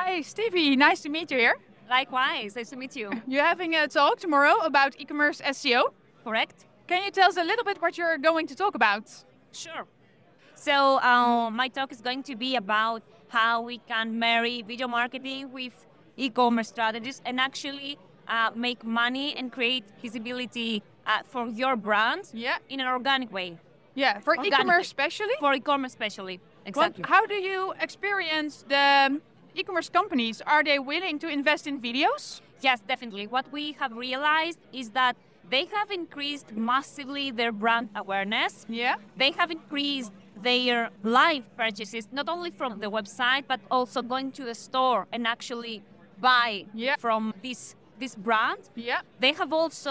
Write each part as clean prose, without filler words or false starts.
Hi, Stevie. Nice to meet you here. Likewise, nice to meet you. You're having a talk tomorrow about e-commerce SEO. Correct? Can you tell us a little bit what you're going to talk about? Sure. So my talk is going to be about how we can marry video marketing with e-commerce strategies and actually make money and create visibility for your brand Yeah. in an organic way. Yeah, for Organically. e-commerce especially. For e-commerce especially. Exactly. How do you experience the e-commerce companies? Are they willing to invest in videos? Yes, definitely. What we have realized is that they have increased massively their brand awareness. Yeah. They have increased their live purchases, not only from the website, but also going to the store and actually buy Yeah. from this brand. Yeah. We have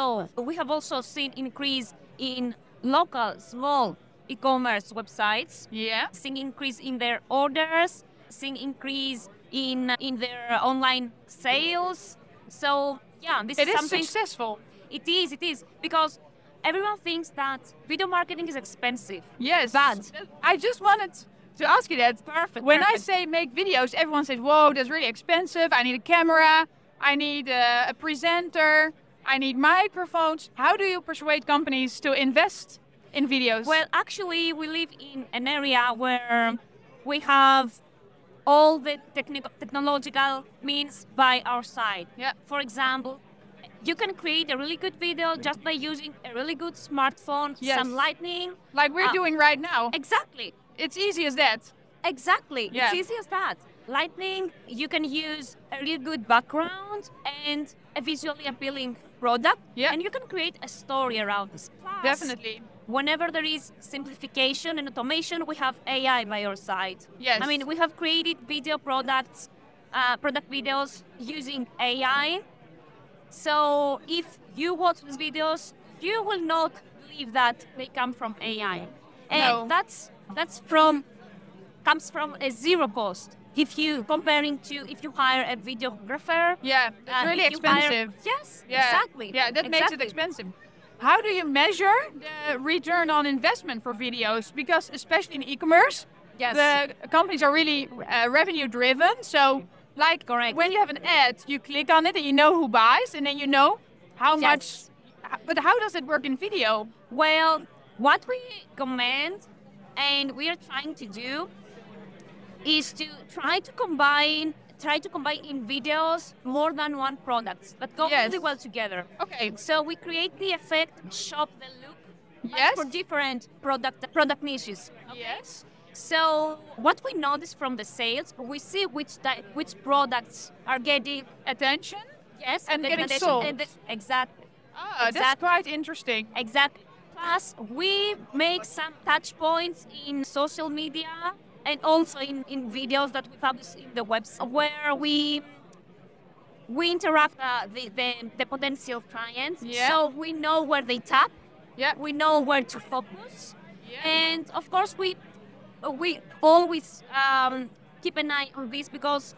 also seen increase in local small e-commerce websites, Yeah. seeing increase in their orders, seeing increase in their online sales. So yeah, this It is is something. successful. It is because everyone thinks that video marketing is expensive. Yes. But I just wanted to ask you that. Perfect. When I perfect. say make videos, everyone says, whoa, that's really expensive. I need a camera. I need a presenter. I need microphones. How do you persuade companies to invest in videos? Well, actually, we live in an area where we have all the technological means by our side. Yeah. For example, you can create a really good video just by using a really good smartphone, Yes. some lighting. like we're doing right now. Exactly. It's easy as that. Exactly. Yeah. It's easy as that. Lightning, you can use a really good background and a visually appealing product. Yeah. And you can create a story around this. Plus, Definitely. whenever there is simplification and automation, we have AI by our side. Yes. I mean, we have created video products, product videos using AI. So if you watch these videos, you will not believe that they come from AI. And No. comes from a zero cost. If you hire a videographer, Yeah, it's really if you hire- expensive. yes, Yeah. exactly. Yeah, that makes it Exactly. expensive. How do you measure the return on investment for videos? Because especially in e-commerce, Yes. the companies are really revenue driven. So, like, Correct. when you have an ad, you click on it and you know who buys, and then you know how Yes. much. But how does it work in video? Well, what we recommend and we are trying to do is to try to combine in videos more than one product that go Yes. really well together. Okay. So we create the effect shop the look but Yes. for different product niches. Yes. So what we notice from the sales, we see which products are getting Attention. yes And getting recommendation sold. and exactly. Ah, that's Exactly. quite interesting. Exactly. Plus, we make some touch points in social media and also in videos that we publish in the website where we interact the potential clients. Yeah. So we know where they tap, Yeah. we know where to focus, Yeah. and of course we always keep an eye on this because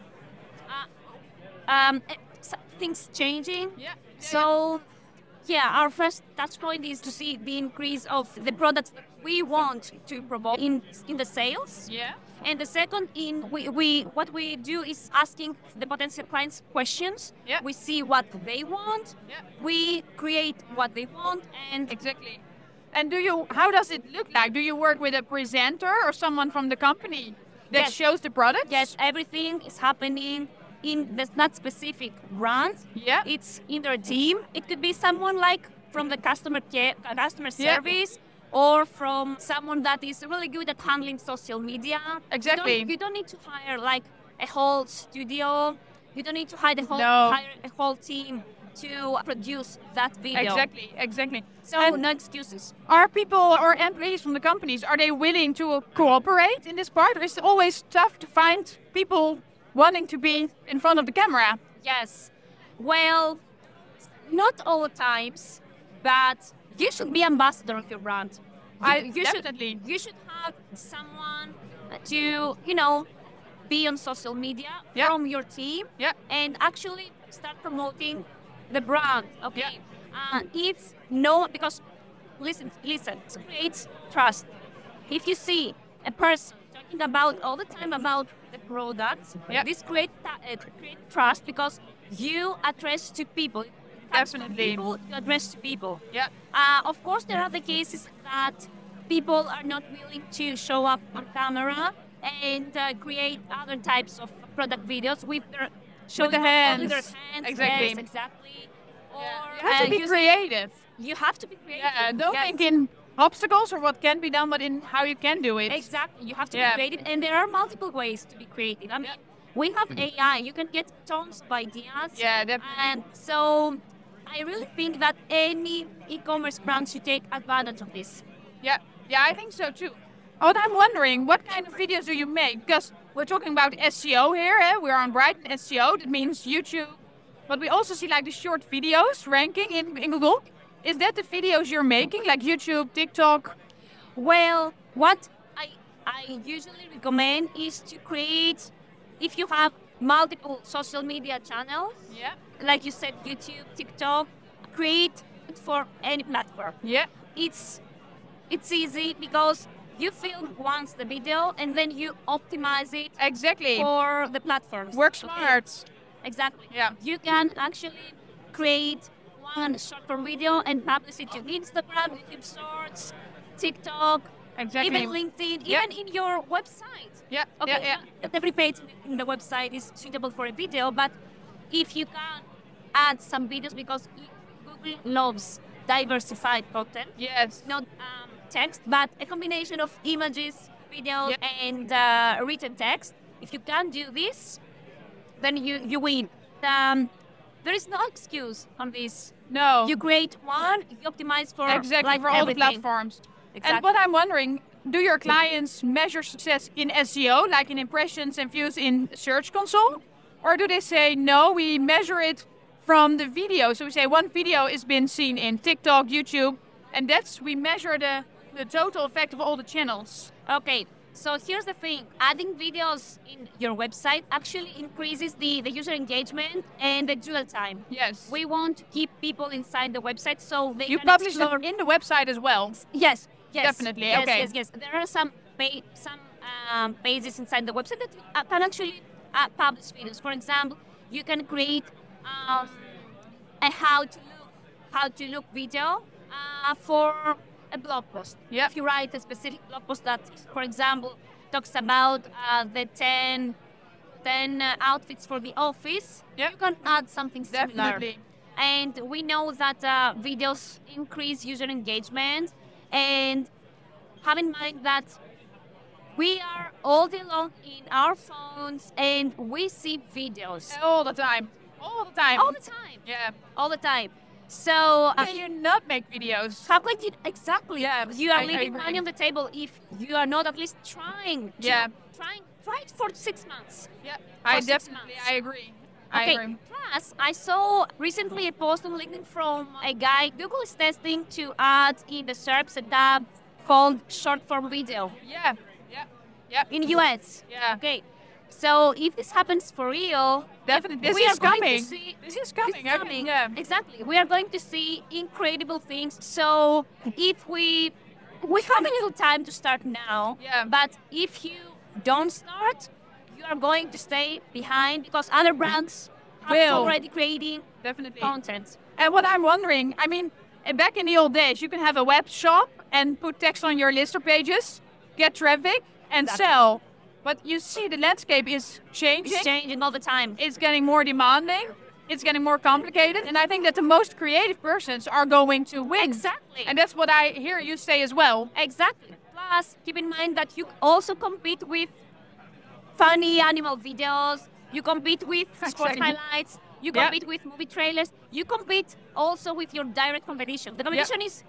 things changing. Yeah. So, yeah, our first touch point is to see the increase of the products that we want to promote in the sales. Yeah. And the second, what we do is asking the potential clients questions. Yeah. We see what they want. Yeah. We create what they want, and Exactly. And how does it look like? Do you work with a presenter or someone from the company that Yes. shows the products? yes, everything is happening in that specific brand. Yeah. It's in their team. It could be someone like from the customer Yeah. service, or from someone that is really good at handling social media. Exactly. You don't need to hire like a whole studio. You don't need to hire No. hire a whole team to produce that video. Exactly. So And no excuses. are people or employees from the companies, are they willing to cooperate in this part? Or is it always tough to find people wanting to be in front of the camera? Yes. Well, not all the times, but you should be ambassador of your brand. Definitely. You should have someone to, be on social media Yeah. from your team Yeah. and actually start promoting the brand. Okay. Yeah. Because listen, it creates trust. If you see a person talking about all the time about the products. Yep. This create trust because you address to people. Definitely. People, you address to people. Yeah. Of course, there are the cases that people are not willing to show up on camera and create other types of product videos with their With the only hands. their hands. Exactly. Yes, exactly. Or You have to be creative. You have to be creative. Yeah, don't Yes. think in obstacles or what can be done, but in how you can do it. Exactly. You have to Yeah. be creative, and there are multiple ways to be creative. I mean, we have AI. You can get tons of ideas. Yeah, definitely. And so, I really think that any e-commerce brand should take advantage of this. Yeah, I think so too. What I'm wondering, what kind of videos do you make? Because we're talking about SEO here. We're on Brighton SEO. That means YouTube. But we also see like the short videos ranking in Google. Is that the videos you're making, like YouTube, TikTok? Well, what I usually recommend is to create, if you have multiple social media channels, Yeah. like you said, YouTube, TikTok, create it for any platform. Yeah. It's easy because you film once the video and then you optimize it Exactly. for the platforms. Work Okay? smart. Exactly. Yeah. You can actually create one short form video and publish it to Instagram, YouTube Shorts, TikTok, Exactly. even LinkedIn, Yeah. even in your website. Yeah. Okay, Yeah. not every page in the website is suitable for a video, but if you can add some videos because Google loves diversified content, Yes. not text, but a combination of images, videos, Yeah. and written text. If you can do this, then you win. There is no excuse on this. No. You create one, you optimize for Exactly, like for all the everything. platforms. Exactly. And what I'm wondering, do your clients measure success in SEO, like in impressions and views in Search Console? Or do they say, no, we measure it from the video? So we say one video is been seen in TikTok, YouTube, and we measure the total effect of all the channels. Okay, so here's the thing. Adding videos in your website actually increases the user engagement and the dwell time. Yes. We want to keep people inside the website so they You can publish explore. it in the website as well. Yes, yes. Definitely, Yes, okay. yes. There are some pages inside the website that can actually publish videos. For example, you can create a how to look video for a blog post. Yeah. If you write a specific blog post that, for example, talks about the 10 outfits for the office, Yeah. you can add something similar. Definitely. And we know that videos increase user engagement, and have in mind that we are all day long in our phones and we see videos All the time. All the time. all the time. Yeah. All the time. So Can you not make videos? how can you exactly? Yeah, You are I leaving agree. money on the table if you are not at least trying. Yeah. Try it for 6 months. Yeah. For 6 Definitely, months. I agree. I Okay. agree. Plus, I saw recently a post on LinkedIn from a guy. Google is testing to add in the SERPs a tab called short form video Yeah. Yeah. Yeah. in US. Yeah. Okay. So if this happens for real, Definitely. This we is are going coming. to see This is coming. I can- yeah. Exactly. We are going to see incredible things. So if we have a little time to start now. Yeah. But if you don't start, you are going to stay behind because other brands are Will. already creating Definitely. content. And what I'm wondering, I mean, back in the old days, you can have a web shop and put text on your lister pages, get traffic, and Exactly. sell. But you see, the landscape is changing. It's changing all the time. It's getting more demanding. It's getting more complicated. And I think that the most creative persons are going to win. Exactly. And that's what I hear you say as well. Exactly. Plus, keep in mind that you also compete with funny animal videos. You compete with sports Exactly. highlights. You Yeah. compete with movie trailers. You compete also with your direct competition. The competition is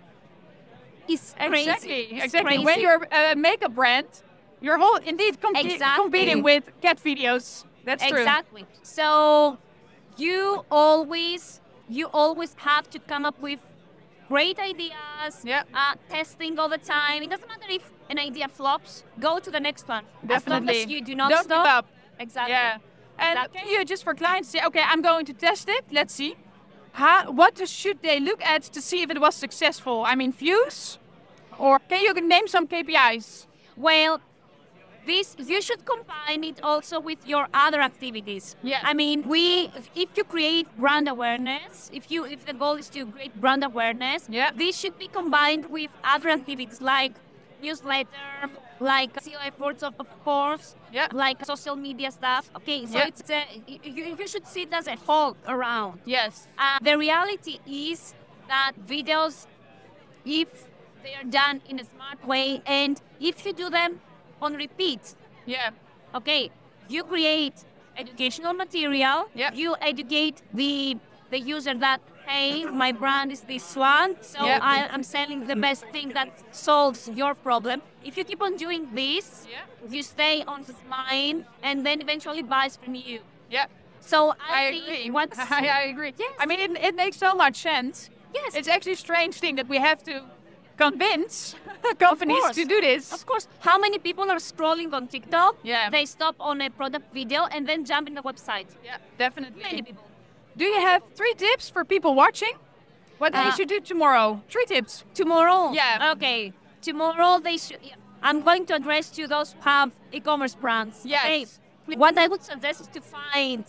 crazy. Exactly. It's Exactly. crazy. When you're a makeup brand, you're indeed Exactly. competing with cat videos. That's true. Exactly. So you always have to come up with great ideas. Yeah. Testing all the time. It doesn't matter if an idea flops. Go to the next one. As long Definitely. as you do not Don't stop. give up. Exactly. Yeah. And Exactly. can you just for clients say, okay, I'm going to test it. Let's see. What should they look at to see if it was successful? I mean, views? Or can you name some KPIs? Well, this you should combine it also with your other activities. Yeah. I mean, if you create brand awareness, if the goal is to create brand awareness, Yeah. this should be combined with other activities like newsletter, like SEO efforts, of course, Yeah. like social media stuff. Okay, so Yeah. it's you should see it as a whole around. Yes. The reality is that videos, if they are done in a smart way and if you do them on repeat, Yeah. okay, you create educational material, Yeah. you educate the user that, hey, my brand is this one, so Yeah. I'm selling the best thing that solves your problem. If you keep on doing this, Yeah. you stay on his mind and then eventually buys from you. Yeah. So I think agree. what's I agree. Yes. I mean, it makes so much sense. yes, It's actually a strange thing that we have to convince companies course. to do this. of course. How many people are scrolling on TikTok? Yeah. They stop on a product video and then jump in the website. Yeah, definitely. Many people. Do you have 3 tips for people watching? What they Uh, should do tomorrow? 3 tips. Tomorrow? Yeah. Okay. Tomorrow they should. I'm going to address to those who have e-commerce brands. Yes. Okay. What I would suggest is to find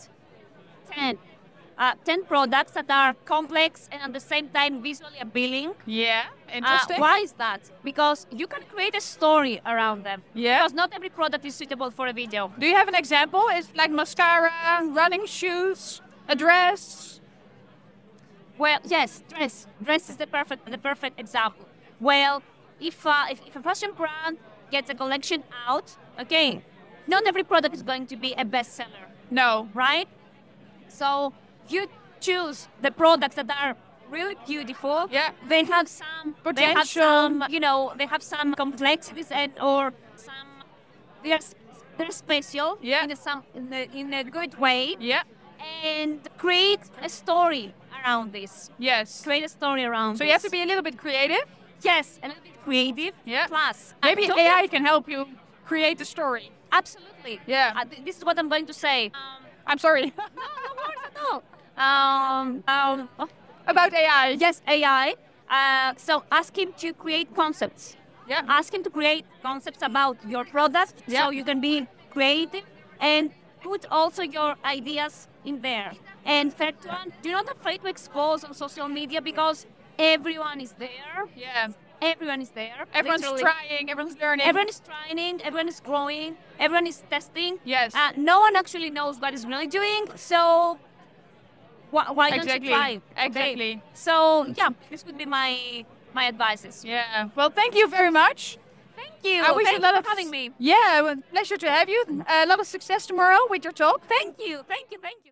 10 products that are complex and at the same time visually appealing. Yeah, interesting. Why is that? Because you can create a story around them. Yeah. Because not every product is suitable for a video. Do you have an example? Is like mascara, running shoes, a dress? Well, yes, dress. Dress is the perfect example. Well, if a fashion brand gets a collection out, okay, not every product is going to be a bestseller, No. right? So you choose the products that are really beautiful. Yeah. They have some Potential. they have some complexities or some they're special Yeah. in a good way, Yeah. and create a story around this. Yes. Create a story around. So you have to be a little bit creative. yes, a little bit creative. Yeah. Plus, Maybe don't AI can help you create the story. Absolutely. Yeah. This is what I'm going to say. I'm sorry. No worries at all. About AI. Yes, AI. So ask him to create concepts. Yeah. Ask him to create concepts about your product, Yeah. so you can be creative and put also your ideas in there. And third one, do not afraid to expose on social media because everyone is there. Yeah. Everyone is there. Everyone's literally. trying, everyone's learning. Everyone is trying, everyone is growing, everyone is testing. Yes. No one actually knows what is really doing, so why don't Exactly. you try? Okay. Exactly. So yeah, this would be my advices. Yeah. Well, thank you very much. Thank you. I wish Thank you a lot you of for having me. Yeah, well, pleasure to have you. A lot of success tomorrow with your talk. Thank you. Thank you. Thank you.